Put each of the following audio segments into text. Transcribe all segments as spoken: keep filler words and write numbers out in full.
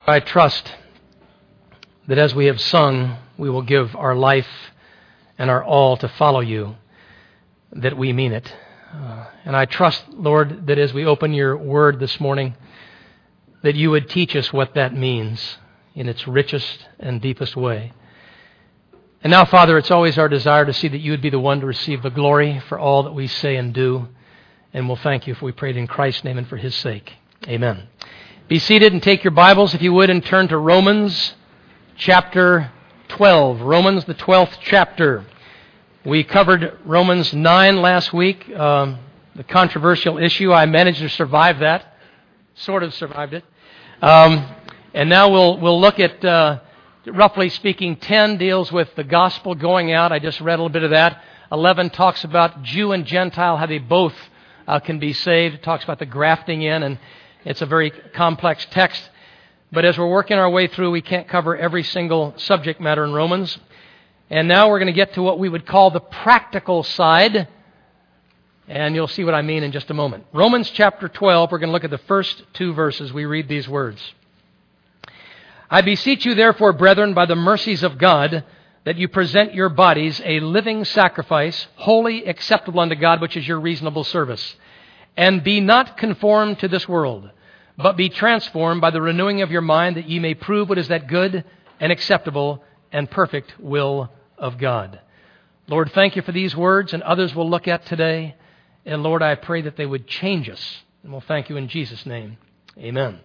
I trust that as we have sung, we will give our life and our all to follow you, that we mean it. Uh, and I trust, Lord, that as we open your word this morning, that you would teach us what that means in its richest and deepest way. And now, Father, it's always our desire to see that you would be the one to receive the glory for all that we say and do. And we'll thank you if we prayed in Christ's name and for his sake. Amen. Be seated and take your Bibles, if you would, and turn to Romans chapter twelve. Romans, the twelfth chapter. We covered Romans nine last week, um, the controversial issue. I managed to survive that, sort of survived it. Um, and now we'll we'll look at, uh, roughly speaking, ten deals with the gospel going out. I just read a little bit of that. eleven talks about Jew and Gentile, how they both uh, can be saved. It talks about the grafting in, and it's a very complex text. But as we're working our way through, we can't cover every single subject matter in Romans. And now we're going to get to what we would call the practical side. And you'll see what I mean in just a moment. Romans chapter twelve, we're going to look at the first two verses. We read these words. I beseech you therefore, brethren, by the mercies of God, that you present your bodies a living sacrifice, holy, acceptable unto God, which is your reasonable service. And be not conformed to this world, but be transformed by the renewing of your mind, that ye may prove what is that good and acceptable and perfect will of God. Lord, thank you for these words and others we'll look at today. And Lord, I pray that they would change us. And we'll thank you in Jesus' name. Amen.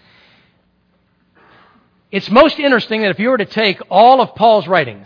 It's most interesting that if you were to take all of Paul's writings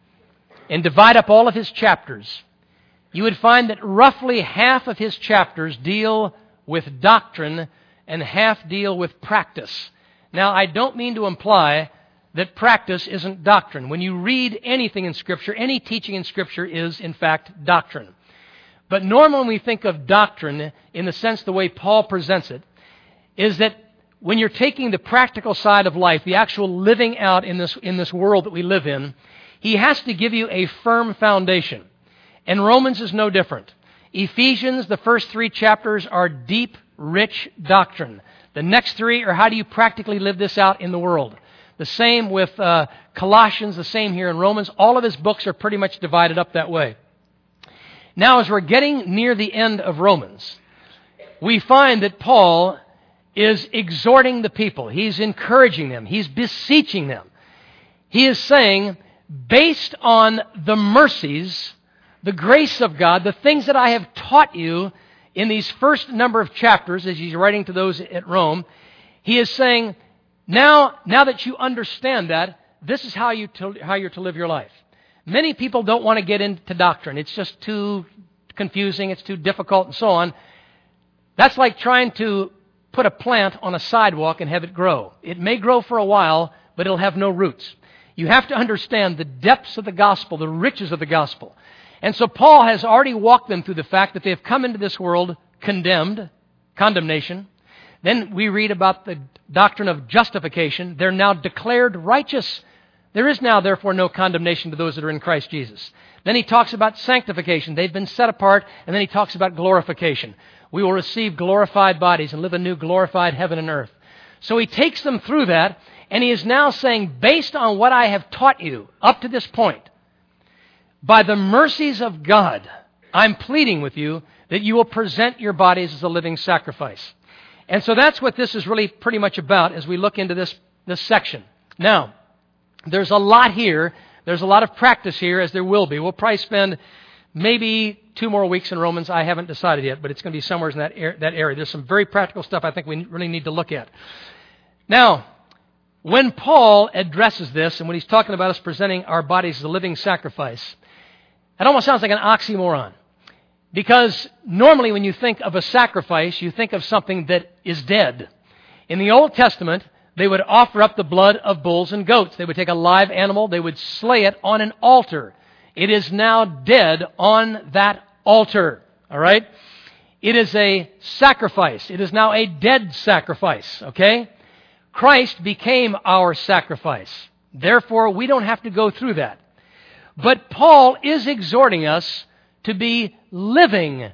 and divide up all of his chapters, you would find that roughly half of his chapters deal with doctrine and half deal with practice. Now, I don't mean to imply that practice isn't doctrine. When you read anything in Scripture, any teaching in Scripture is, in fact, doctrine. But normally when we think of doctrine, in the sense the way Paul presents it, is that when you're taking the practical side of life, the actual living out in this, in this world that we live in, he has to give you a firm foundation. And Romans is no different. Ephesians, the first three chapters, are deep, rich doctrine. The next three are how do you practically live this out in the world. The same with uh, Colossians, the same here in Romans. All of his books are pretty much divided up that way. Now, as we're getting near the end of Romans, we find that Paul is exhorting the people. He's encouraging them. He's beseeching them. He is saying, based on the mercies, the grace of God, the things that I have taught you in these first number of chapters, as he's writing to those at Rome, he is saying, now, now that you understand that, this is how you to, how you're to live your life. Many people don't want to get into doctrine. It's just too confusing. It's too difficult and so on. That's like trying to put a plant on a sidewalk and have it grow. It may grow for a while, but it'll have no roots. You have to understand the depths of the gospel, the riches of the gospel. And so Paul has already walked them through the fact that they have come into this world condemned, condemnation. Then we read about the doctrine of justification. They're now declared righteous. There is now, therefore, no condemnation to those that are in Christ Jesus. Then he talks about sanctification. They've been set apart. And then he talks about glorification. We will receive glorified bodies and live a new glorified heaven and earth. So he takes them through that, and he is now saying, based on what I have taught you up to this point, by the mercies of God, I'm pleading with you that you will present your bodies as a living sacrifice. And so that's what this is really pretty much about as we look into this, this section. Now, there's a lot here. There's a lot of practice here, as there will be. We'll probably spend maybe two more weeks in Romans. I haven't decided yet, but it's going to be somewhere in that, er- that area. There's some very practical stuff I think we really need to look at. Now, when Paul addresses this, and when he's talking about us presenting our bodies as a living sacrifice, it almost sounds like an oxymoron. Because normally when you think of a sacrifice, you think of something that is dead. In the Old Testament, they would offer up the blood of bulls and goats. They would take a live animal, they would slay it on an altar. It is now dead on that altar. All right? It is a sacrifice. It is now a dead sacrifice. Okay? Christ became our sacrifice. Therefore, we don't have to go through that. But Paul is exhorting us to be living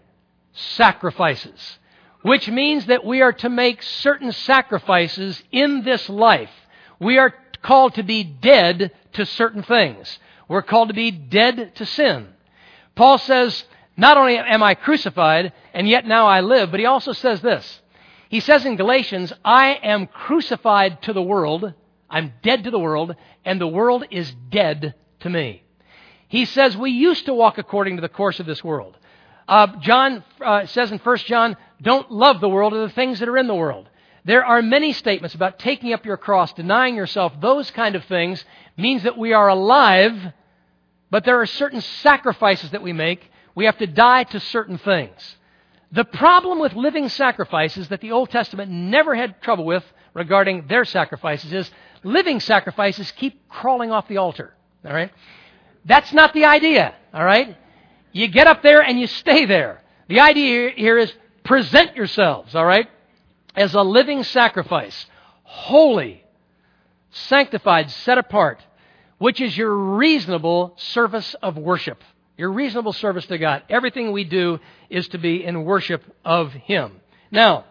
sacrifices, which means that we are to make certain sacrifices in this life We are called to be dead to certain things. We're called to be dead to sin. Paul says, not only am I crucified, and yet now I live, but he also says this. He says in Galatians, I am crucified to the world, I'm dead to the world, and the world is dead to me. He says we used to walk according to the course of this world. Uh, John uh, says in First John, don't love the world or the things that are in the world. There are many statements about taking up your cross, denying yourself. Those kind of things means that we are alive, but there are certain sacrifices that we make. We have to die to certain things. The problem with living sacrifices that the Old Testament never had trouble with regarding their sacrifices is living sacrifices keep crawling off the altar. All right? That's not the idea. All right? You get up there and you stay there. The idea here is present yourselves, all right, as a living sacrifice, holy, sanctified, set apart, which is your reasonable service of worship, your reasonable service to God. Everything we do is to be in worship of Him. Now,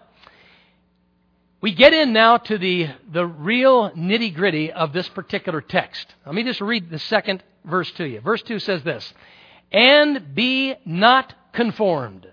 we get in now to the, the real nitty-gritty of this particular text. Let me just read the second verse to you. Verse two says this, and be not conformed.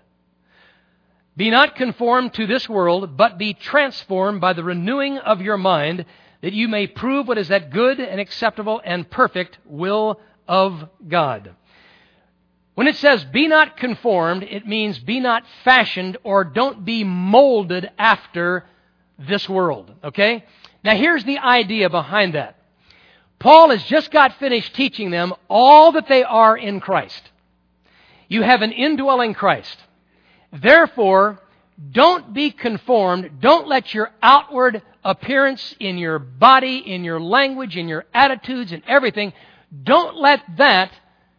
Be not conformed to this world, but be transformed by the renewing of your mind, that you may prove what is that good and acceptable and perfect will of God. When it says be not conformed, it means be not fashioned or don't be molded after this world. Okay? Now here's the idea behind that. Paul has just got finished teaching them all that they are in Christ. You have an indwelling Christ. Therefore, don't be conformed. Don't let your outward appearance in your body, in your language, in your attitudes, and everything, don't let that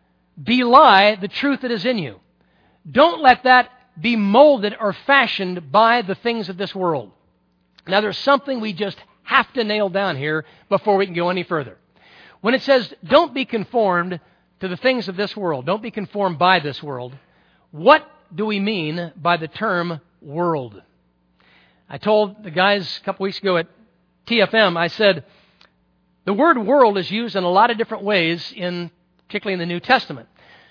belie the truth that is in you. Don't let that be molded or fashioned by the things of this world. Now, there's something we just have to nail down here before we can go any further. When it says, don't be conformed to the things of this world, don't be conformed by this world, what do we mean by the term world? I told the guys a couple weeks ago at T F M, I said, the word world is used in a lot of different ways, in particularly in the New Testament.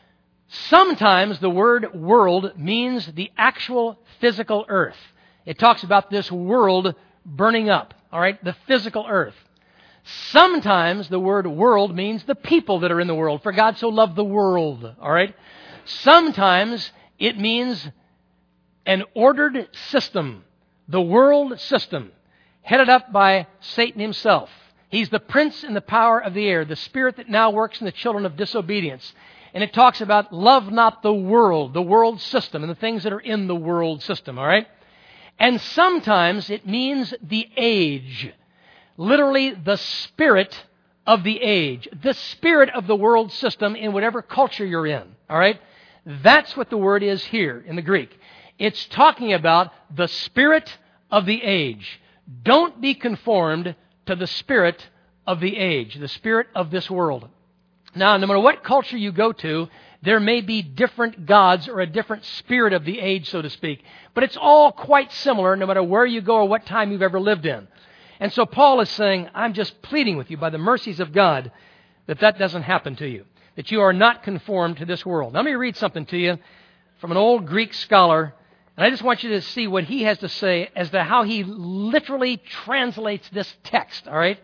Sometimes the word world means the actual physical earth. It talks about this world burning up, all right, the physical earth. Sometimes the word world means the people that are in the world. For God so loved the world, all right? Sometimes it means an ordered system, the world system, headed up by Satan himself. He's the prince and the power of the air, the spirit that now works in the children of disobedience. And it talks about love not the world, the world system, and the things that are in the world system, all right? And sometimes it means the age, literally the spirit of the age, the spirit of the world system in whatever culture you're in, all right? That's what the word is here in the Greek. It's talking about the spirit of the age. Don't be conformed to the spirit of the age, the spirit of this world. Now, no matter what culture you go to, there may be different gods or a different spirit of the age, so to speak. But it's all quite similar no matter where you go or what time you've ever lived in. And so Paul is saying, I'm just pleading with you by the mercies of God that that doesn't happen to you, that you are not conformed to this world. Now, let me read something to you from an old Greek scholar, and I just want you to see what he has to say as to how he literally translates this text, all right?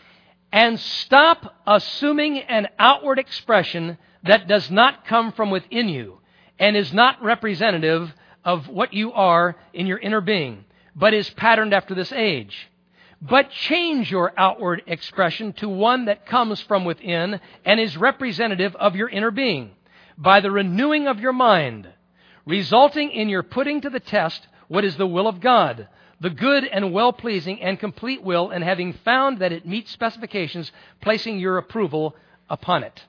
And stop assuming an outward expression that does not come from within you and is not representative of what you are in your inner being, but is patterned after this age. But change your outward expression to one that comes from within and is representative of your inner being by the renewing of your mind, resulting in your putting to the test what is the will of God, the good and well-pleasing and complete will, and having found that it meets specifications, placing your approval upon it.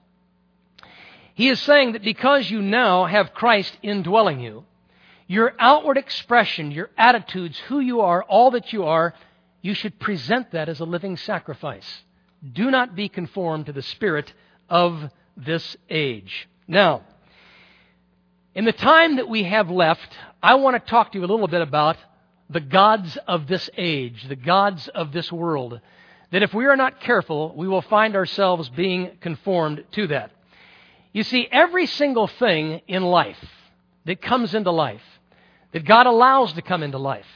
He is saying that because you now have Christ indwelling you, your outward expression, your attitudes, who you are, all that you are, you should present that as a living sacrifice. Do not be conformed to the spirit of this age. Now, in the time that we have left, I want to talk to you a little bit about the gods of this age, the gods of this world that if we are not careful, we will find ourselves being conformed to that. You see, every single thing in life that comes into life, that God allows to come into life,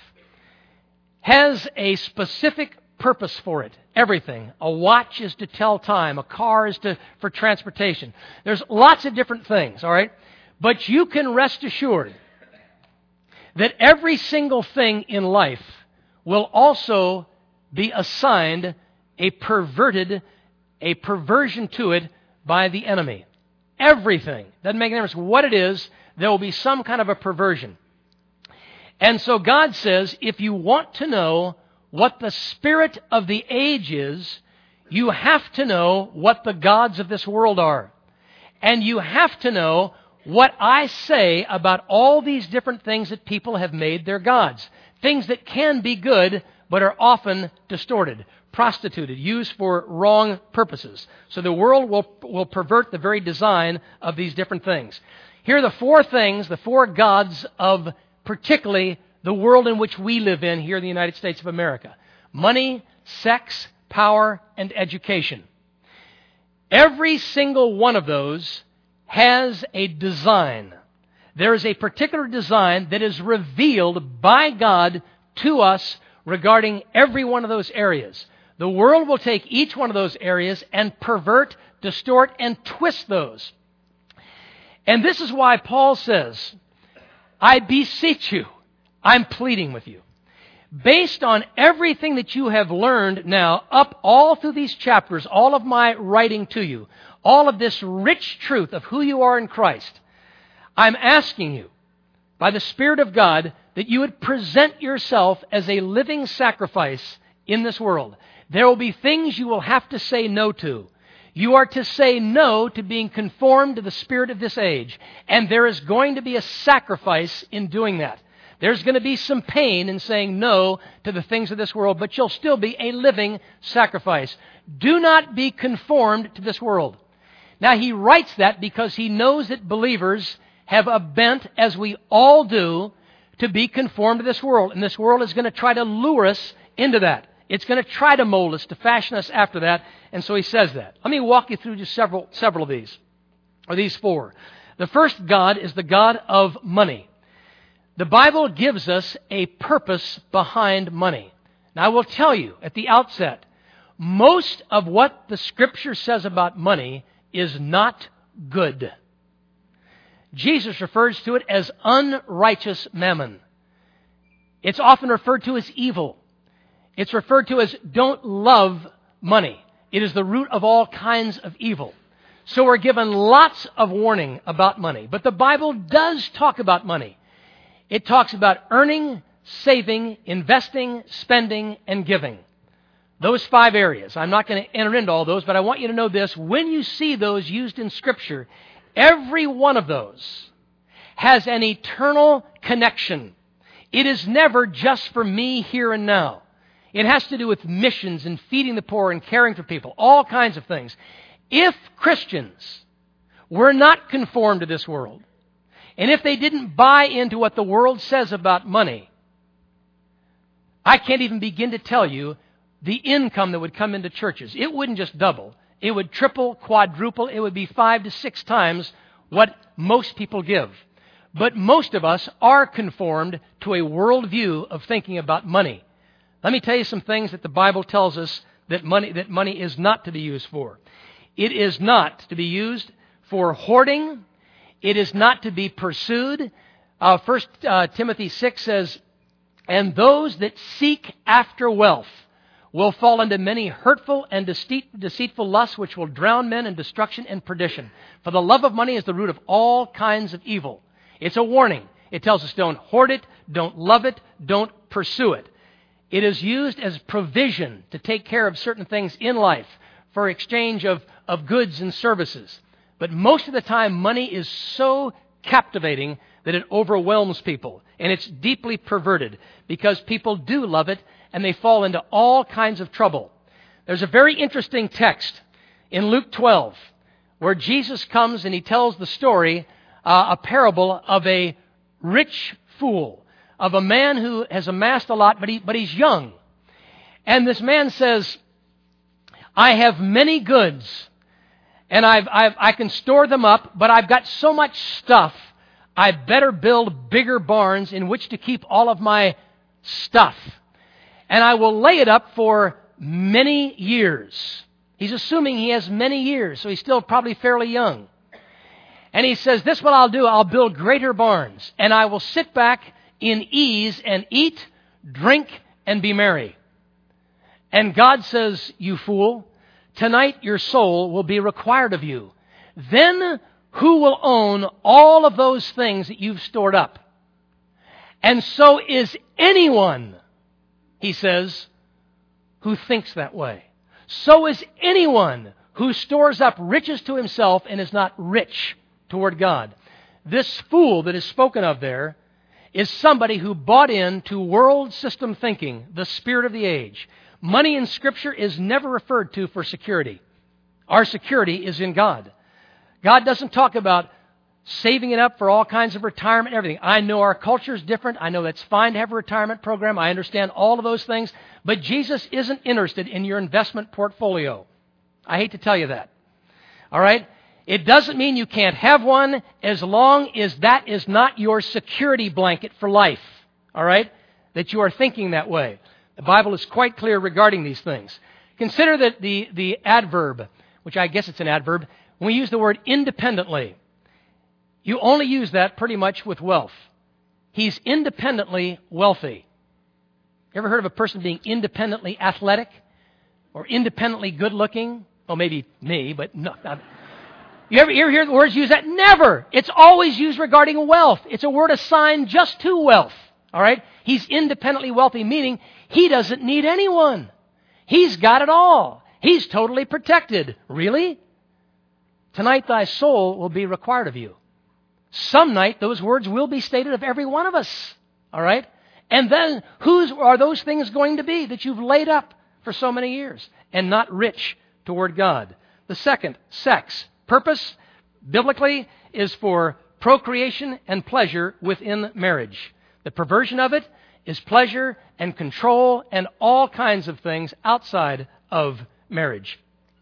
has a specific purpose for it. Everything. A watch is to tell time. A car is to for transportation. There's lots of different things, all right? But you can rest assured that every single thing in life will also be assigned a perverted, a perversion to it by the enemy. Everything. Doesn't make any difference what it is, there will be some kind of a perversion. And so God says, if you want to know what the spirit of the age is, you have to know what the gods of this world are. And you have to know what I say about all these different things that people have made their gods. Things that can be good, but are often distorted, prostituted, used for wrong purposes. So the world will, will pervert the very design of these different things. Here are the four things, the four gods of particularly the world in which we live in here in the United States of America. Money, sex, power, and education. Every single one of those has a design. There is a particular design that is revealed by God to us regarding every one of those areas. The world will take each one of those areas and pervert, distort, and twist those. And this is why Paul says, I beseech you, I'm pleading with you. Based on everything that you have learned now, up all through these chapters, all of my writing to you, all of this rich truth of who you are in Christ, I'm asking you, by the Spirit of God, that you would present yourself as a living sacrifice in this world. There will be things you will have to say no to. You are to say no to being conformed to the spirit of this age. And there is going to be a sacrifice in doing that. There's going to be some pain in saying no to the things of this world, but you'll still be a living sacrifice. Do not be conformed to this world. Now, he writes that because he knows that believers have a bent, as we all do, to be conformed to this world. And this world is going to try to lure us into that. It's going to try to mold us, to fashion us after that. And so he says that. Let me walk you through just several, several of these, or these four. The first God is the God of money. The Bible gives us a purpose behind money. Now, I will tell you at the outset, most of what the Scripture says about money is not good. Jesus refers to it as unrighteous mammon. It's often referred to as evil. It's referred to as don't love money. It is the root of all kinds of evil. So we're given lots of warning about money. But the Bible does talk about money. It talks about earning, saving, investing, spending, and giving. Those five areas. I'm not going to enter into all those, but I want you to know this. When you see those used in Scripture, every one of those has an eternal connection. It is never just for me here and now. It has to do with missions and feeding the poor and caring for people, all kinds of things. If Christians were not conformed to this world, and if they didn't buy into what the world says about money, I can't even begin to tell you the income that would come into churches. It wouldn't just double. It would triple, quadruple. It would be five to six times what most people give. But most of us are conformed to a worldview of thinking about money. Let me tell you some things that the Bible tells us that money, that money is not to be used for. It is not to be used for hoarding. It is not to be pursued. Uh, First uh, Timothy six says, and those that seek after wealth will fall into many hurtful and deceit, deceitful lusts which will drown men in destruction and perdition. For the love of money is the root of all kinds of evil. It's a warning. It tells us don't hoard it, don't love it, don't pursue it. It is used as provision to take care of certain things in life for exchange of, of goods and services. But most of the time, money is so captivating that it overwhelms people. And it's deeply perverted because people do love it and they fall into all kinds of trouble. There's a very interesting text in Luke twelve where Jesus comes and he tells the story, uh, a parable of a rich fool, of a man who has amassed a lot, but he, but he's young. And this man says, I have many goods, and I've, I've, I can store them up, but I've got so much stuff, I better build bigger barns in which to keep all of my stuff. And I will lay it up for many years. He's assuming he has many years, so he's still probably fairly young. And he says, this is what I'll do. I'll build greater barns, and I will sit back in ease and eat, drink, and be merry. And God says, you fool, tonight your soul will be required of you. Then who will own all of those things that you've stored up? And so is anyone, he says, who thinks that way. So is anyone who stores up riches to himself and is not rich toward God. This fool that is spoken of there is somebody who bought into world system thinking, the spirit of the age. Money in Scripture is never referred to for security. Our security is in God. God doesn't talk about saving it up for all kinds of retirement and everything. I know our culture is different. I know that's fine to have a retirement program. I understand all of those things. But Jesus isn't interested in your investment portfolio. I hate to tell you that. All right? It doesn't mean you can't have one as long as that is not your security blanket for life. All right? That you are thinking that way. The Bible is quite clear regarding these things. Consider that the, the adverb, which I guess it's an adverb, when we use the word independently, you only use that pretty much with wealth. He's independently wealthy. You ever heard of a person being independently athletic or independently good-looking? Well, maybe me, but no. Not. You ever, you ever hear the words used that? Never. It's always used regarding wealth. It's a word assigned just to wealth. All right? He's independently wealthy, meaning he doesn't need anyone. He's got it all. He's totally protected. Really? Tonight thy soul will be required of you. Some night those words will be stated of every one of us. All right? And then whose are those things going to be that you've laid up for so many years and not rich toward God? The second, sex. Purpose, biblically, is for procreation and pleasure within marriage. The perversion of it is pleasure and control and all kinds of things outside of marriage.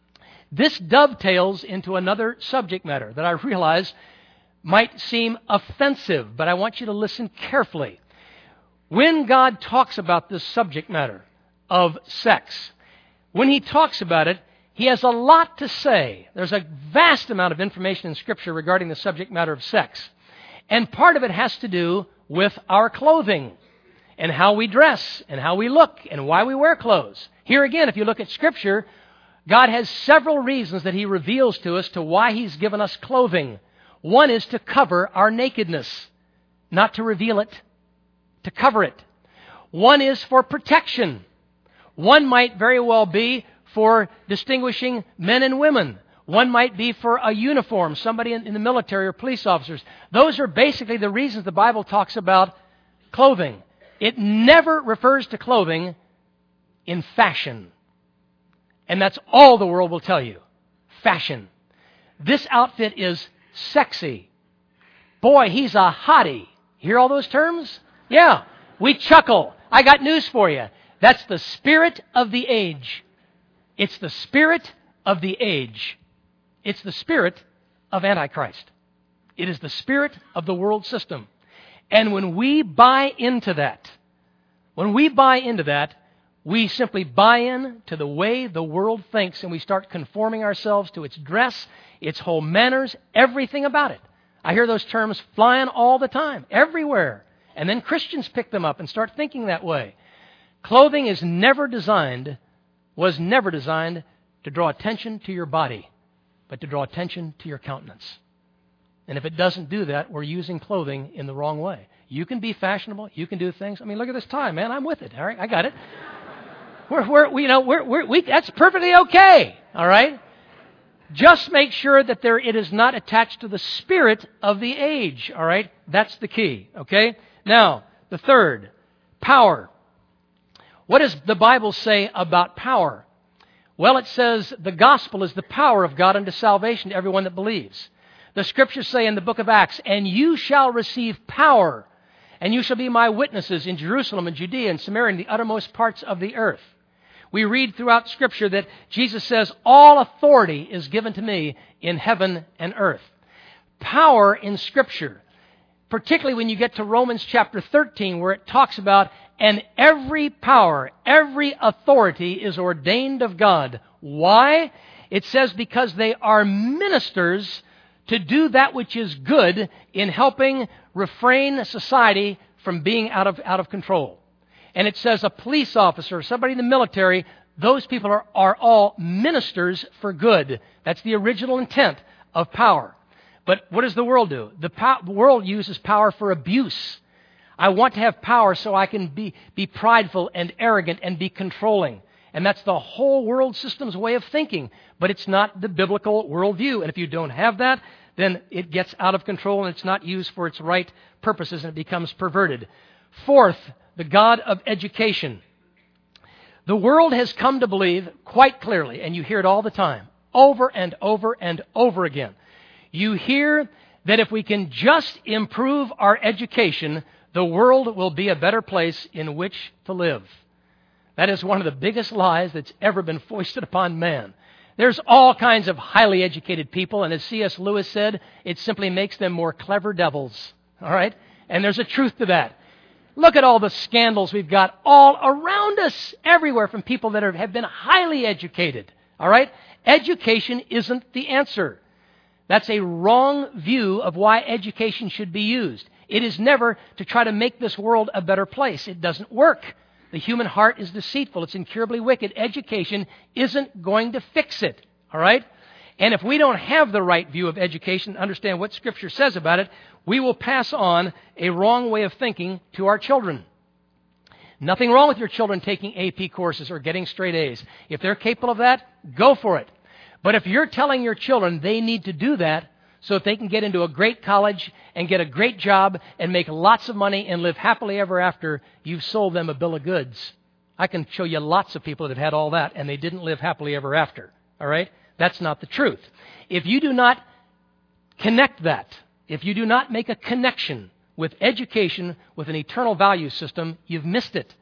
This dovetails into another subject matter that I realize might seem offensive, but I want you to listen carefully. When God talks about this subject matter of sex, when He talks about it, He has a lot to say. There's a vast amount of information in Scripture regarding the subject matter of sex. And part of it has to do with our clothing and how we dress and how we look and why we wear clothes. Here again, if you look at Scripture, God has several reasons that He reveals to us to why He's given us clothing. One is to cover our nakedness, not to reveal it, to cover it. One is for protection. One might very well be for distinguishing men and women. One might be for a uniform, somebody in, in the military or police officers. Those are basically the reasons the Bible talks about clothing. It never refers to clothing in fashion. And that's all the world will tell you. Fashion. This outfit is sexy. Boy, he's a hottie. Hear all those terms? Yeah. We chuckle. I got news for you. That's the spirit of the age. It's the spirit of the age. It's the spirit of Antichrist. It is the spirit of the world system. And when we buy into that, when we buy into that, we simply buy in to the way the world thinks, and we start conforming ourselves to its dress, its whole manners, everything about it. I hear those terms flying all the time, everywhere. And then Christians pick them up and start thinking that way. Clothing is never designed, was never designed to draw attention to your body, but to draw attention to your countenance. And if it doesn't do that, we're using clothing in the wrong way. You can be fashionable. You can do things. I mean, look at this tie, man. I'm with it. All right, I got it. We're, we're, we, you know, we're, we're, we, that's perfectly okay. All right. Just make sure that there it is not attached to the spirit of the age. All right. That's the key. Okay. Now, the third, power. What does the Bible say about power? Well, it says the gospel is the power of God unto salvation to everyone that believes. The Scriptures say in the book of Acts, and you shall receive power, and you shall be my witnesses in Jerusalem and Judea and Samaria and the uttermost parts of the earth. We read throughout Scripture that Jesus says, all authority is given to me in heaven and earth. Power in Scripture, particularly when you get to Romans chapter thirteen, where it talks about, and every power, every authority is ordained of God. Why? It says because they are ministers to do that which is good in helping refrain society from being out of, out of control. And it says a police officer, somebody in the military, those people are, are all ministers for good. That's the original intent of power. But what does the world do? The po- world uses power for abuse. I want to have power so I can be, be prideful and arrogant and be controlling. And that's the whole world system's way of thinking. But it's not the biblical worldview. And if you don't have that, then it gets out of control and it's not used for its right purposes and it becomes perverted. Fourth, the God of education. The world has come to believe quite clearly, and you hear it all the time, over and over and over again. You hear that if we can just improve our education, the world will be a better place in which to live. That is one of the biggest lies that's ever been foisted upon man. There's all kinds of highly educated people, and as C S Lewis said, it simply makes them more clever devils. All right? And there's a truth to that. Look at all the scandals we've got all around us, everywhere, from people that are, have been highly educated. All right? Education isn't the answer. That's a wrong view of why education should be used. It is never to try to make this world a better place. It doesn't work. The human heart is deceitful. It's incurably wicked. Education isn't going to fix it. All right? And if we don't have the right view of education, understand what Scripture says about it, we will pass on a wrong way of thinking to our children. Nothing wrong with your children taking A P courses or getting straight A's. If they're capable of that, go for it. But if you're telling your children they need to do that so that they can get into a great college and get a great job and make lots of money and live happily ever after, you've sold them a bill of goods. I can show you lots of people that have had all that and they didn't live happily ever after. All right? That's not the truth. If you do not connect that, if you do not make a connection with education, with an eternal value system, you've missed it.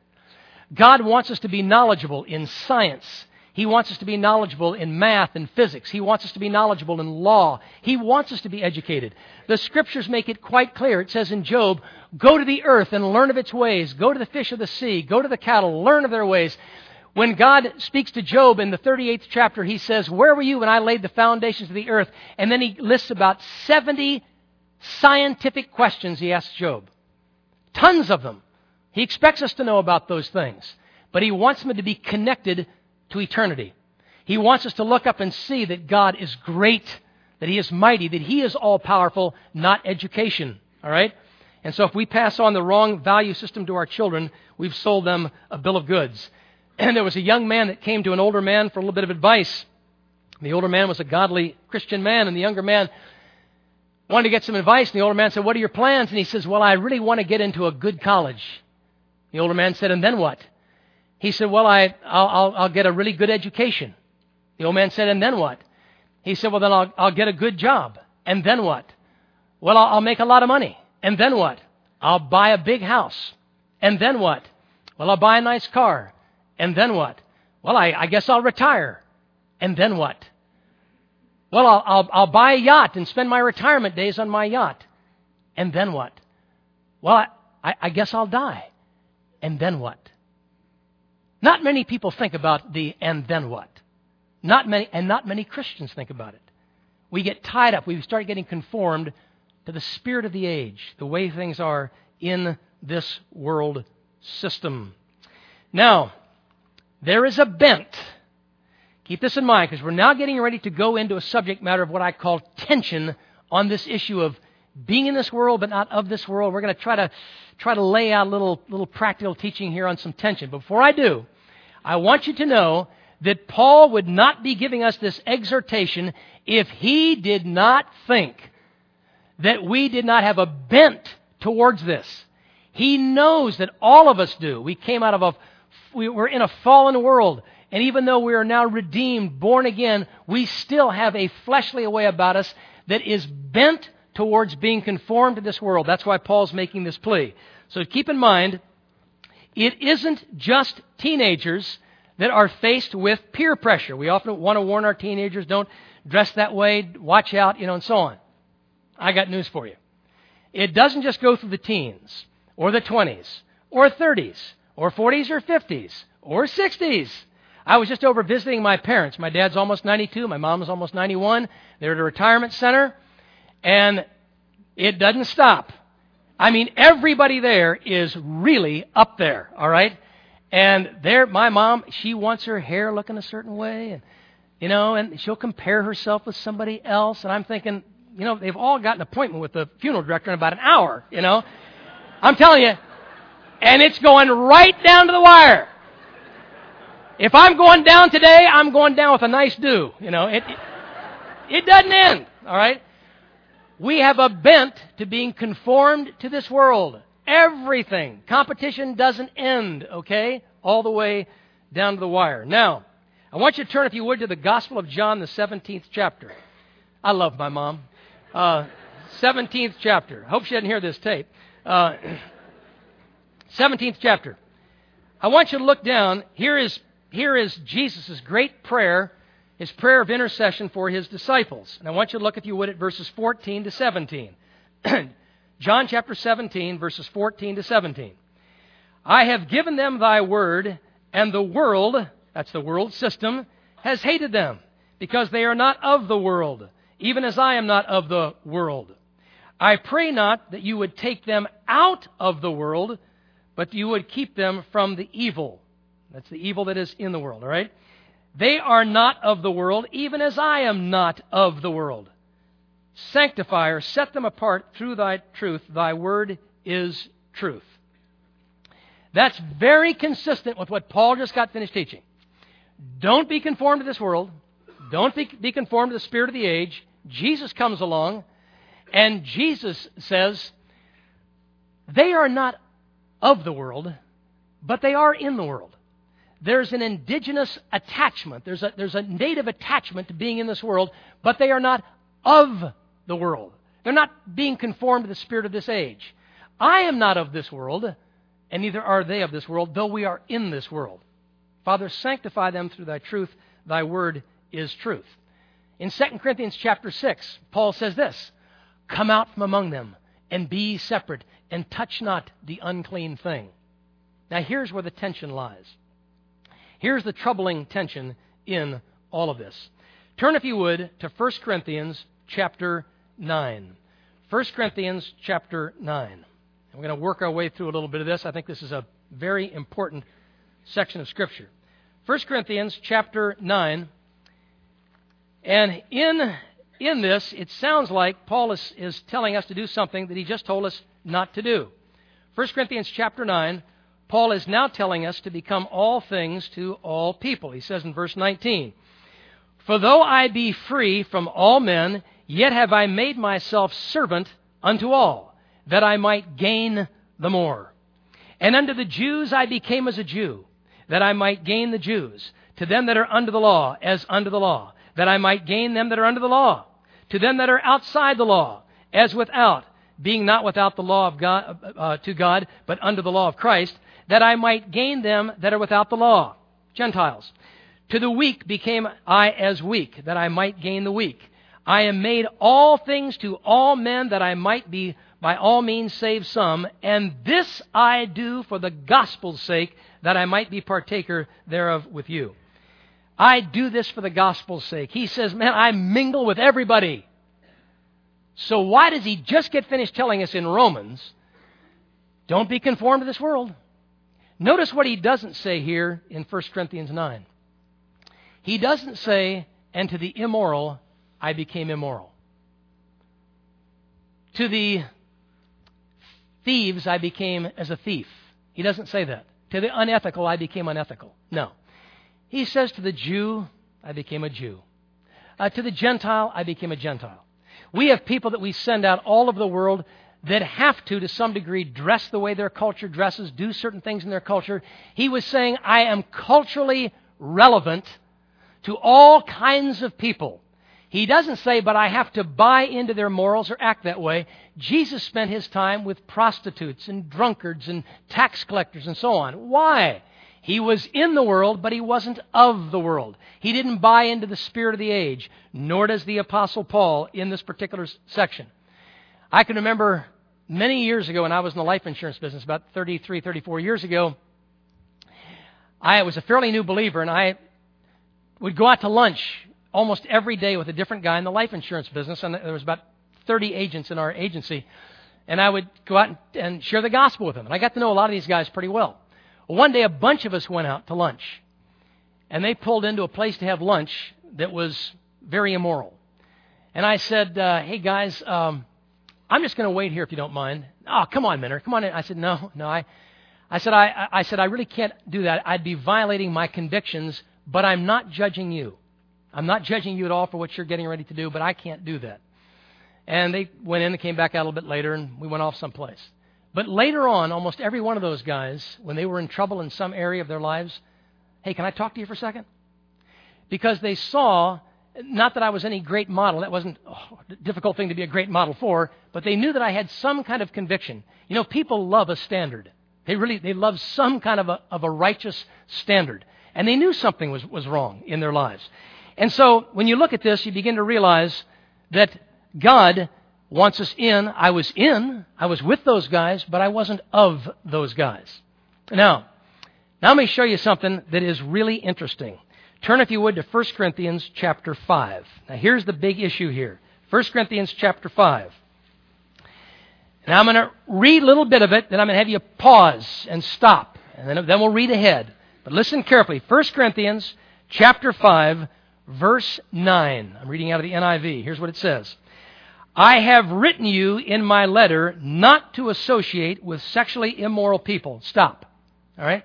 God wants us to be knowledgeable in science. He wants us to be knowledgeable in math and physics. He wants us to be knowledgeable in law. He wants us to be educated. The Scriptures make it quite clear. It says in Job, go to the earth and learn of its ways. Go to the fish of the sea. Go to the cattle. Learn of their ways. When God speaks to Job in the thirty-eighth chapter, he says, where were you when I laid the foundations of the earth? And then he lists about seventy scientific questions he asks Job. Tons of them. He expects us to know about those things. But he wants them to be connected to eternity. He wants us to look up and see that God is great, that He is mighty, that He is all-powerful, not education. All right? And so if we pass on the wrong value system to our children, we've sold them a bill of goods. And there was a young man that came to an older man for a little bit of advice. The older man was a godly Christian man, and the younger man wanted to get some advice. And the older man said, what are your plans? And he says, well, I really want to get into a good college. The older man said, and then what? He said, well, I, I'll, I'll, I'll get a really good education. The old man said, and then what? He said, well, then I'll, I'll get a good job. And then what? Well, I'll, I'll make a lot of money. And then what? I'll buy a big house. And then what? Well, I'll buy a nice car. And then what? Well, I, I guess I'll retire. And then what? Well, I'll, I'll, I'll buy a yacht and spend my retirement days on my yacht. And then what? Well, I, I, I guess I'll die. And then what? Not many people think about the and then what. Not many, and not many Christians think about it. We get tied up. We start getting conformed to the spirit of the age, the way things are in this world system. Now, there is a bent. Keep this in mind, because we're now getting ready to go into a subject matter of what I call tension on this issue of being in this world but not of this world. We're going to try to try to lay out a little, little practical teaching here on some tension. But before I do, I want you to know that Paul would not be giving us this exhortation if he did not think that we did not have a bent towards this. He knows that all of us do. We came out of a, we were in a fallen world. And even though we are now redeemed, born again, we still have a fleshly way about us that is bent towards being conformed to this world. That's why Paul's making this plea. So keep in mind, it isn't just teenagers that are faced with peer pressure. We often want to warn our teenagers, don't dress that way, watch out, you know, and so on. I got news for you. It doesn't just go through the teens, or the twenties, or thirties, or forties, or fifties, or sixties. I was just over visiting my parents. My dad's almost ninety-two. My mom's almost ninety-one. They're at a retirement center. And it doesn't stop. I mean, everybody there is really up there, all right? And there, my mom, she wants her hair looking a certain way. And, you know, and she'll compare herself with somebody else. And I'm thinking, you know, they've all got an appointment with the funeral director in about an hour, you know. I'm telling you. And it's going right down to the wire. If I'm going down today, I'm going down with a nice do. You know, it, it, it doesn't end, all right? We have a bent to being conformed to this world. Everything. Competition doesn't end, okay? All the way down to the wire. Now, I want you to turn, if you would, to the Gospel of John, the seventeenth chapter. I love my mom. Uh, seventeenth chapter. I hope she doesn't hear this tape. Uh, seventeenth chapter. I want you to look down. Here is Here is Jesus' great prayer, his prayer of intercession for his disciples. And I want you to look, if you would, at verses fourteen to seventeen. John chapter seventeen, verses fourteen to seventeen. I have given them thy word, and the world, that's the world system, has hated them, because they are not of the world, even as I am not of the world. I pray not that you would take them out of the world, but you would keep them from the evil. That's the evil that is in the world, all right? They are not of the world, even as I am not of the world. Sanctify or set them apart through thy truth. Thy word is truth. That's very consistent with what Paul just got finished teaching. Don't be conformed to this world. Don't be, be conformed to the spirit of the age. Jesus comes along, and Jesus says, they are not of the world, but they are in the world. There's an indigenous attachment. There's a, there's a native attachment to being in this world, but they are not of the world. They're not being conformed to the spirit of this age. I am not of this world, and neither are they of this world, though we are in this world. Father, sanctify them through thy truth. Thy word is truth. In Second Corinthians chapter six, Paul says this, come out from among them, and be separate, and touch not the unclean thing. Now here's where the tension lies. Here's the troubling tension in all of this. Turn, if you would, to First Corinthians chapter nine. First Corinthians chapter nine. And we're going to work our way through a little bit of this. I think this is a very important section of Scripture. First Corinthians chapter nine. And in, in this, it sounds like Paul is, is telling us to do something that he just told us not to do. First Corinthians chapter nine. Paul is now telling us to become all things to all people. He says in verse nineteen, for though I be free from all men, yet have I made myself servant unto all, that I might gain the more. And unto the Jews I became as a Jew, that I might gain the Jews. To them that are under the law, as under the law, that I might gain them that are under the law. To them that are outside the law, as without, being not without the law of God, uh, to God, but under the law of Christ, that I might gain them that are without the law, Gentiles. To the weak became I as weak, that I might gain the weak. I am made all things to all men, that I might be by all means save some. And this I do for the gospel's sake, that I might be partaker thereof with you. I do this for the gospel's sake. He says, man, I mingle with everybody. So why does he just get finished telling us in Romans, don't be conformed to this world? Notice what he doesn't say here in First Corinthians nine. He doesn't say, and to the immoral, I became immoral. To the thieves, I became as a thief. He doesn't say that. To the unethical, I became unethical. No. He says to the Jew, I became a Jew. Uh, to the Gentile, I became a Gentile. We have people that we send out all over the world that have to, to some degree, dress the way their culture dresses, do certain things in their culture. He was saying, I am culturally relevant to all kinds of people. He doesn't say, but I have to buy into their morals or act that way. Jesus spent his time with prostitutes and drunkards and tax collectors and so on. Why? He was in the world, but he wasn't of the world. He didn't buy into the spirit of the age, nor does the Apostle Paul in this particular section. I can remember many years ago when I was in the life insurance business, about thirty-three, thirty-four years ago, I was a fairly new believer, and I would go out to lunch almost every day with a different guy in the life insurance business, and there was about thirty agents in our agency, and I would go out and share the gospel with them. And I got to know a lot of these guys pretty well. Well, one day, a bunch of us went out to lunch, and they pulled into a place to have lunch that was very immoral. And I said, uh, hey, guys, um, I'm just going to wait here if you don't mind. Oh, come on, Minner, come on in. I said, no, no, I, I said, I, I said, I really can't do that. I'd be violating my convictions, but I'm not judging you. I'm not judging you at all for what you're getting ready to do, but I can't do that. And they went in and came back out a little bit later, and we went off someplace. But later on, almost every one of those guys, when they were in trouble in some area of their lives, hey, can I talk to you for a second? Because they saw, not that I was any great model, that wasn't oh, a difficult thing to be a great model for, but they knew that I had some kind of conviction. You know, people love a standard. They really, they love some kind of a, of a righteous standard. And they knew something was, was wrong in their lives. And so when you look at this, you begin to realize that God wants us in. I was in. I was with those guys, but I wasn't of those guys. Now, now let me show you something that is really interesting. Turn, if you would, to First Corinthians chapter five. Now, here's the big issue here. First Corinthians chapter five. Now, I'm going to read a little bit of it, then I'm going to have you pause and stop, and then, then we'll read ahead. But listen carefully. First Corinthians chapter five, verse nine. I'm reading out of the N I V. Here's what it says. I have written you in my letter not to associate with sexually immoral people. Stop. All right?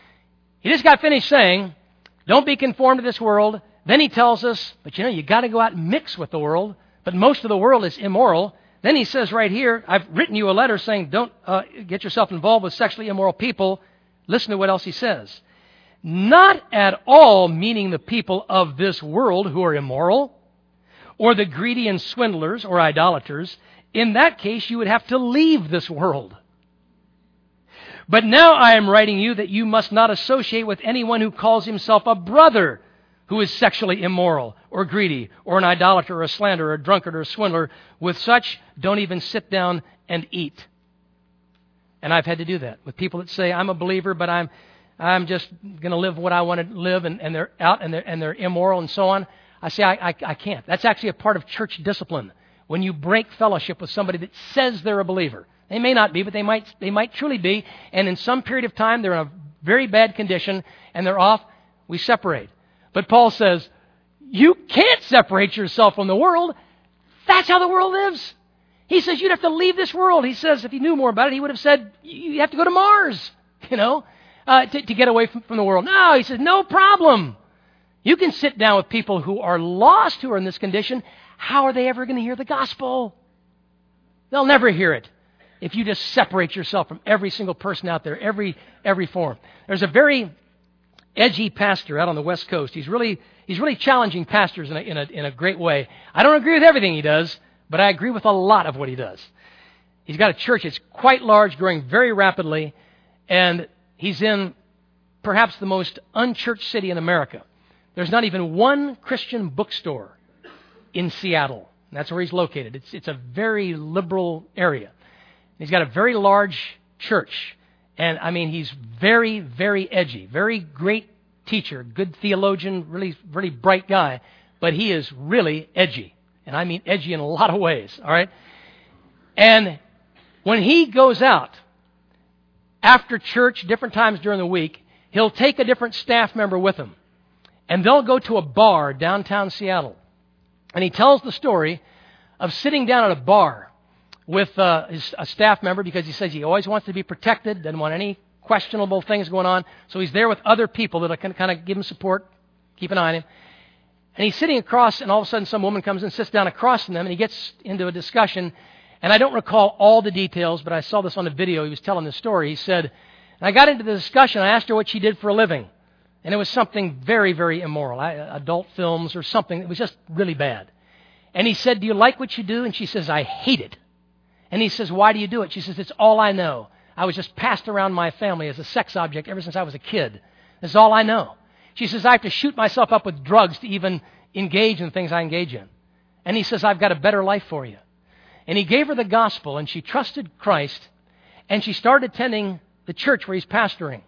He just got finished saying, don't be conformed to this world. Then he tells us, but you know, you got to go out and mix with the world. But most of the world is immoral. Then he says right here, I've written you a letter saying don't uh, get yourself involved with sexually immoral people. Listen to what else he says. Not at all meaning the people of this world who are immoral, or the greedy and swindlers or idolaters. In that case, you would have to leave this world. But now I am writing you that you must not associate with anyone who calls himself a brother who is sexually immoral or greedy or an idolater or a slanderer or a drunkard or a swindler. With such, don't even sit down and eat. And I've had to do that with people that say, I'm a believer, but I'm I'm just going to live what I want to live, and, and they're out and they're, and they're immoral and so on. I say, I, I, I can't. That's actually a part of church discipline. When you break fellowship with somebody that says they're a believer. They may not be, but they might they might truly be. And in some period of time, they're in a very bad condition, and they're off. We separate. But Paul says, you can't separate yourself from the world. That's how the world lives. He says, you'd have to leave this world. He says, if he knew more about it, he would have said, you have to go to Mars, you know, uh, to, to get away from, from the world. No, he says, no problem. You can sit down with people who are lost, who are in this condition. How are they ever going to hear the gospel? They'll never hear it if you just separate yourself from every single person out there, every every form. There's a very edgy pastor out on the West Coast. He's really he's really challenging pastors in a, in a, in a great way. I don't agree with everything he does, but I agree with a lot of what he does. He's got a church that's quite large, growing very rapidly, and he's in perhaps the most unchurched city in America. There's not even one Christian bookstore in Seattle. That's where he's located. It's it's a very liberal area. He's got a very large church. And, I mean, he's very, very edgy, very great teacher, good theologian, really, really bright guy. But he is really edgy. And I mean edgy in a lot of ways, all right? And when he goes out after church, different times during the week, he'll take a different staff member with him. And they'll go to a bar downtown Seattle. And he tells the story of sitting down at a bar with uh, his, a staff member, because he says he always wants to be protected, doesn't want any questionable things going on. So he's there with other people that can kind of give him support, keep an eye on him. And he's sitting across, and all of a sudden some woman comes and sits down across from them, and he gets into a discussion. And I don't recall all the details, but I saw this on a video. He was telling the story. He said, and I got into the discussion. I asked her what she did for a living. And it was something very, very immoral, I, adult films or something. It was just really bad. And he said, do you like what you do? And she says, I hate it. And he says, why do you do it? She says, it's all I know. I was just passed around my family as a sex object ever since I was a kid. This is all I know. She says, I have to shoot myself up with drugs to even engage in the things I engage in. And he says, I've got a better life for you. And he gave her the gospel, and she trusted Christ, and she started attending the church where he's pastoring.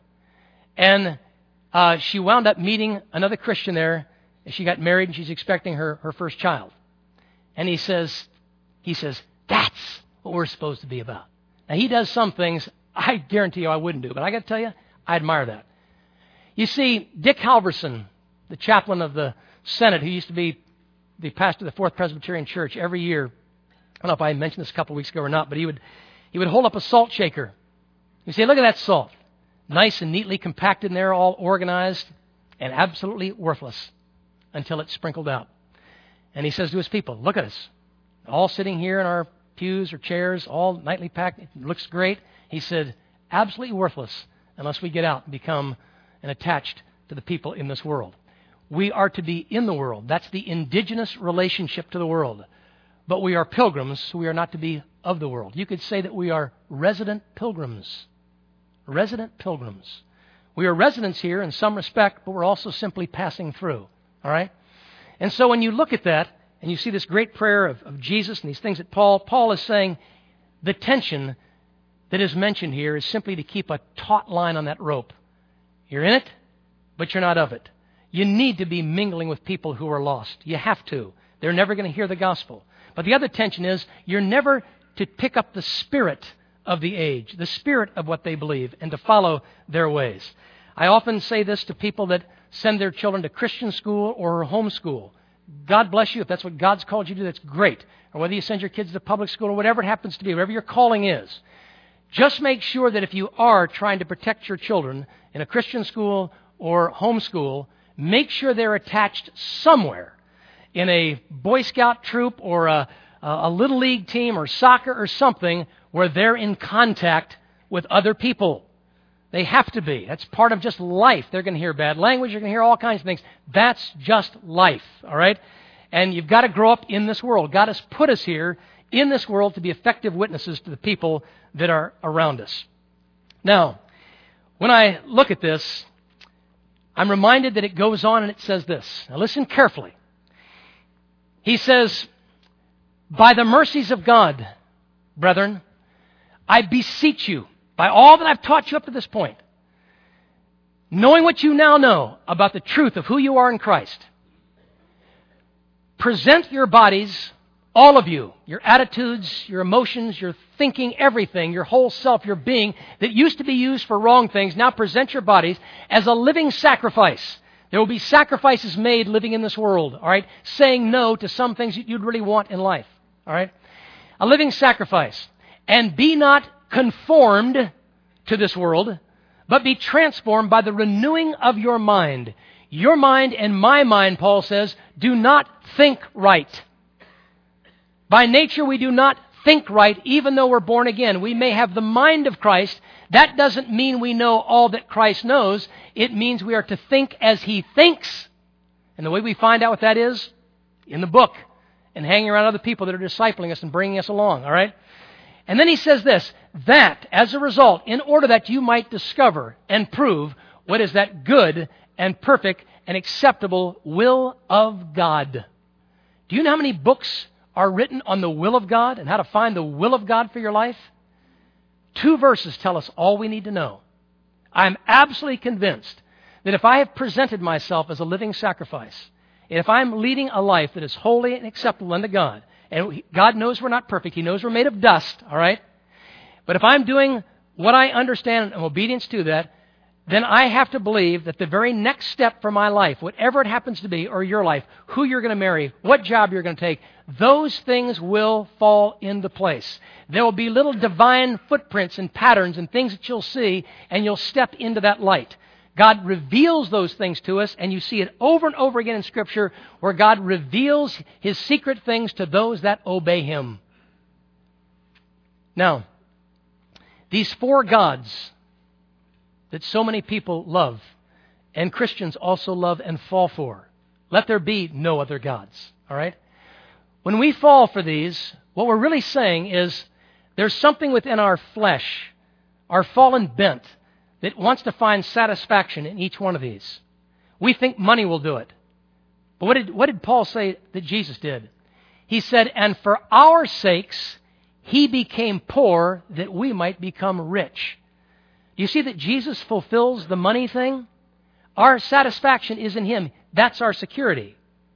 And uh, she wound up meeting another Christian there, and she got married, and she's expecting her, her first child. And he says, he says, that's what we're supposed to be about. Now, he does some things I guarantee you I wouldn't do, but I got to tell you, I admire that. You see, Dick Halverson, the chaplain of the Senate, who used to be the pastor of the Fourth Presbyterian Church, every year, I don't know if I mentioned this a couple of weeks ago or not, but he would he would hold up a salt shaker. He'd say, look at that salt. Nice and neatly compacted in there, all organized, and absolutely worthless until it's sprinkled out. And he says to his people, look at us, all sitting here in our pews or chairs, all nightly packed. It looks great. He said, absolutely worthless unless we get out and become and attached to the people in this world. We are to be in the world. That's the indigenous relationship to the world. But we are pilgrims, so we are not to be of the world. You could say that we are resident pilgrims. Resident pilgrims. We are residents here in some respect, but we're also simply passing through. All right? And so when you look at that, and you see this great prayer of, of Jesus and these things that Paul, Paul is saying, the tension that is mentioned here is simply to keep a taut line on that rope. You're in it, but you're not of it. You need to be mingling with people who are lost. You have to. They're never going to hear the gospel. But the other tension is you're never to pick up the spirit of the age, the spirit of what they believe, and to follow their ways. I often say this to people that send their children to Christian school or homeschool. God bless you. If that's what God's called you to do, that's great. Or whether you send your kids to public school or whatever it happens to be, whatever your calling is, just make sure that if you are trying to protect your children in a Christian school or homeschool, make sure they're attached somewhere in a Boy Scout troop or a, a Little League team or soccer or something where they're in contact with other people. They have to be. That's part of just life. They're going to hear bad language. You're going to hear all kinds of things. That's just life, all right? And you've got to grow up in this world. God has put us here in this world to be effective witnesses to the people that are around us. Now, when I look at this, I'm reminded that it goes on and it says this. Now listen carefully. He says, by the mercies of God, brethren, I beseech you, by all that I've taught you up to this point, knowing what you now know about the truth of who you are in Christ, present your bodies, all of you, your attitudes, your emotions, your thinking, everything, your whole self, your being, that used to be used for wrong things, now present your bodies as a living sacrifice. There will be sacrifices made living in this world, all right, saying no to some things that you'd really want in life, all right? A living sacrifice. And be not conformed to this world, but be transformed by the renewing of your mind. Your mind and my mind, Paul says, do not think right. By nature, we do not think right, even though we're born again. We may have the mind of Christ. That doesn't mean we know all that Christ knows. It means we are to think as He thinks. And the way we find out what that is, in the book, and hanging around other people that are discipling us and bringing us along, all right? And then he says this, that, as a result, in order that you might discover and prove what is that good and perfect and acceptable will of God. Do you know how many books are written on the will of God and how to find the will of God for your life? Two verses tell us all we need to know. I'm absolutely convinced that if I have presented myself as a living sacrifice, and if I'm leading a life that is holy and acceptable unto God, and God knows we're not perfect, He knows we're made of dust, all right? But if I'm doing what I understand in obedience to that, then I have to believe that the very next step for my life, whatever it happens to be, or your life, who you're going to marry, what job you're going to take, those things will fall into place. There will be little divine footprints and patterns and things that you'll see, and you'll step into that light. God reveals those things to us, and you see it over and over again in Scripture where God reveals His secret things to those that obey Him. Now, these four gods that so many people love, and Christians also love and fall for, let there be no other gods, all right? When we fall for these, what we're really saying is there's something within our flesh, our fallen bent, that wants to find satisfaction in each one of these. We think money will do it. But what did, what did Paul say that Jesus did? He said, and for our sakes, He became poor that we might become rich. Do you see that Jesus fulfills the money thing? Our satisfaction is in Him. That's our security.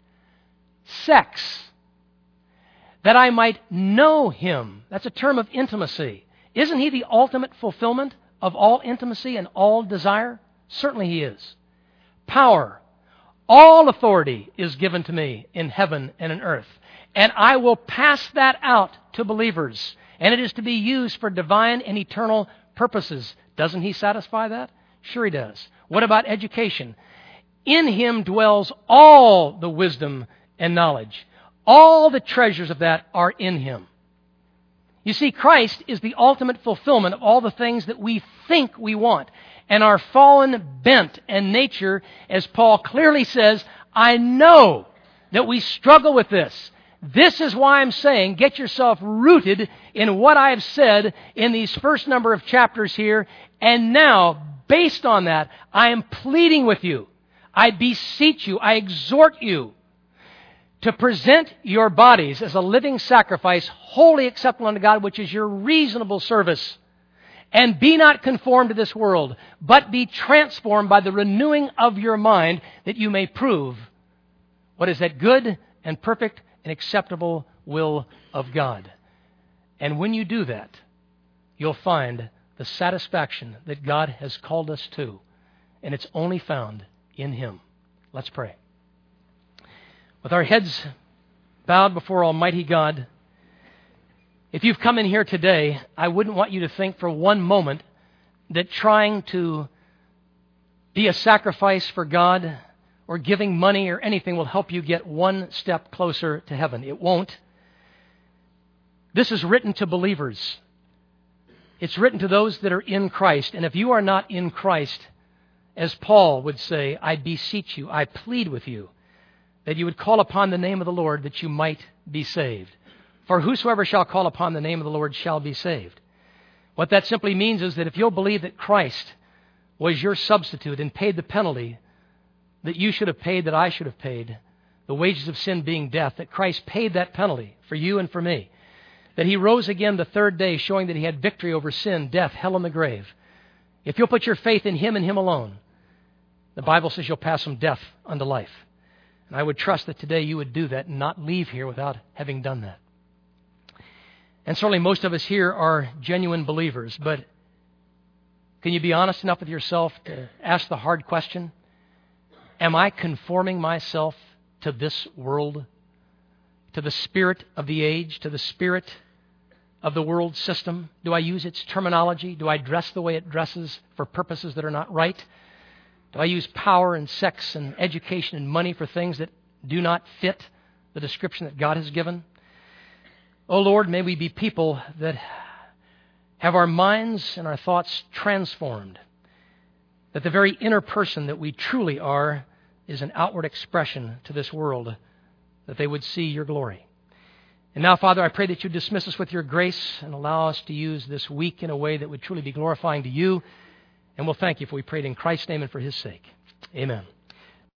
Sex. That I might know Him. That's a term of intimacy. Isn't He the ultimate fulfillment of all intimacy and all desire? Certainly He is. Power. All authority is given to me in heaven and in earth. And I will pass that out to believers. And it is to be used for divine and eternal purposes. Doesn't He satisfy that? Sure He does. What about education? In Him dwells all the wisdom and knowledge. All the treasures of that are in Him. You see, Christ is the ultimate fulfillment of all the things that we think we want. And our fallen bent and nature, as Paul clearly says, I know that we struggle with this. This is why I'm saying get yourself rooted in what I have said in these first number of chapters here. And now, based on that, I am pleading with you. I beseech you, I exhort you to present your bodies as a living sacrifice, wholly acceptable unto God, which is your reasonable service. And be not conformed to this world, but be transformed by the renewing of your mind, that you may prove what is that good and perfect and acceptable will of God. And when you do that, you'll find the satisfaction that God has called us to. And it's only found in Him. Let's pray. With our heads bowed before Almighty God, if you've come in here today, I wouldn't want you to think for one moment that trying to be a sacrifice for God or giving money or anything will help you get one step closer to heaven. It won't. This is written to believers. It's written to those that are in Christ. And if you are not in Christ, as Paul would say, I beseech you, I plead with you, that you would call upon the name of the Lord that you might be saved. For whosoever shall call upon the name of the Lord shall be saved. What that simply means is that if you'll believe that Christ was your substitute and paid the penalty that you should have paid, that I should have paid, the wages of sin being death, that Christ paid that penalty for you and for me, that He rose again the third day, showing that He had victory over sin, death, hell, and the grave. If you'll put your faith in Him and Him alone, the Bible says you'll pass from death unto life. And I would trust that today you would do that and not leave here without having done that. And certainly most of us here are genuine believers, but can you be honest enough with yourself to ask the hard question, am I conforming myself to this world, to the spirit of the age, to the spirit of the world system? Do I use its terminology? Do I dress the way it dresses for purposes that are not right? Do I use power and sex and education and money for things that do not fit the description that God has given? Oh Lord, may we be people that have our minds and our thoughts transformed, that the very inner person that we truly are is an outward expression to this world, that they would see your glory. And now, Father, I pray that you dismiss us with your grace and allow us to use this week in a way that would truly be glorifying to you. And we'll thank you for we prayed in Christ's name and for His sake. Amen.